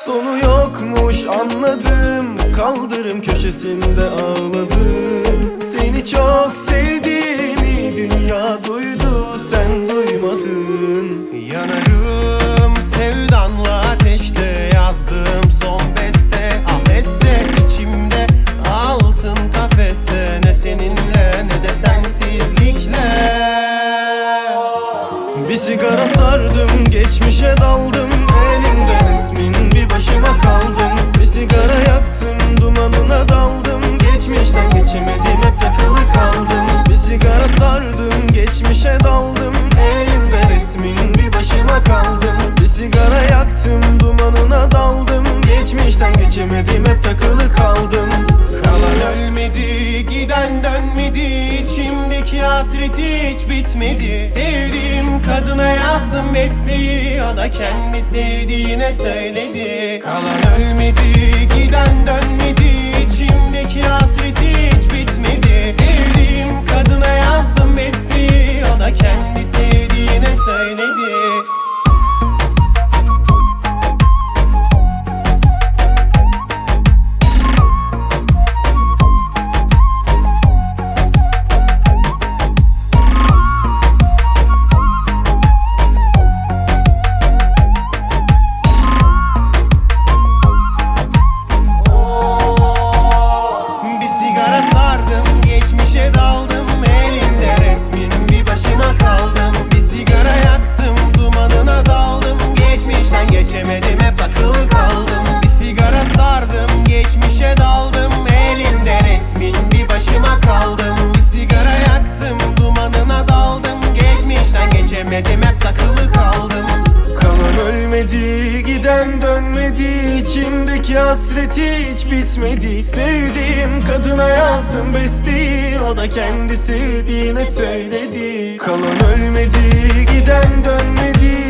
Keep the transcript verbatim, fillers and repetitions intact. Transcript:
Sonu yokmuş anladım, kaldırım köşesinde ağladım. Seni çok sevdiğimi dünya duydu, sen duymadın. Yanarım sevdanla ateşte, yazdım son beste aheste. İçimde altın kafeste, ne seninle ne de sensizlikle. Bir sigara sardım, geçmişe daldım, elimde resmin bir başıma kaldım. Bir sigara yaktım, dumanına daldım, geçmişten geçemedim, hep takılı kaldım. Bir sigara sardım, geçmişe daldım, elimde resmin bir başıma kaldım. Bir sigara yaktım, dumanına daldım, geçmişten geçemedim, hep takılı kaldım. Kalan ölmedi, giden dönmedi, içimdeki hasret hiç bitmedi. Sevdiğim kadına yazdım besteyi, o da kendi sevdiğine söyledi. Kalan ölmedi, giden dönmedi, içimdeki hasret hiç bitmedi. Sevdiğim kadına yazdım besteyi, o da kendi sevdiğine söyledi. Geçemedim, hep takılı kaldım. Bir sigara sardım, geçmişe daldım, elimde resmin bir başıma kaldım. Bir sigara yaktım, dumanına daldım, geçmişten geçemedim, hep takılı kaldım. Kalan ölmedi, giden dönmedi, içimdeki hasret hiç bitmedi. Sevdiğim kadına yazdım besteyi, o da kendi sevdiğine söyledi. Kalan ölmedi, giden dönmedi,